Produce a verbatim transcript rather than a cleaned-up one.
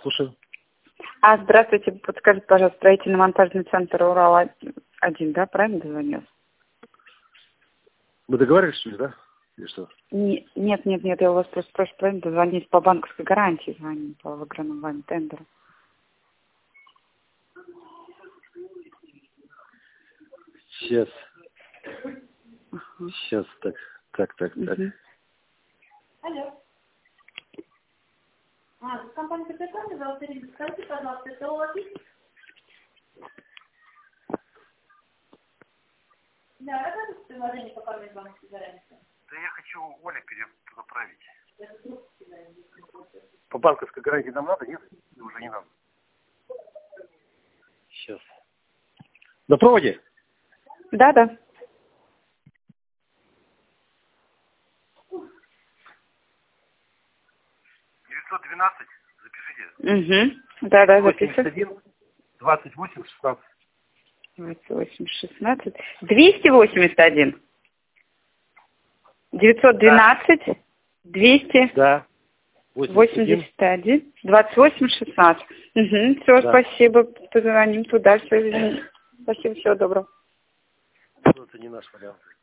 Слушаю. А, здравствуйте, подскажите, пожалуйста, строительно-монтажный центр Урал один, да, правильно дозвонилась? Мы договаривались, что ли, да? Или что? Не- Нет, нет, нет, я у вас просто спрашиваю, правильно дозвонить по банковской гарантии, звоню, по выигранному вами тендеру. Сейчас. Ага. Сейчас, так, так, так, так. Мгм. Алло. А, компания Капитан, пожалуйста, скажите, пожалуйста, это у вас есть? Да, это приложение по карте банковской гарантии. Да я хочу Оле перенаправить. По банковской гарантии нам надо, нет? Или уже не надо? Сейчас. На проводе? Да, да. девятьсот двенадцать, запишите. Угу. Да, да, записываю. двадцать восемь шестнадцать. двадцать восемь шестнадцать. двести восемьдесят один. девятьсот двенадцать. двести. Да. восемьдесят один. двадцать восемь шестнадцать. Угу. Все, Да. спасибо. Позвоним туда. Все, спасибо, всего доброго. Это не наш вариант.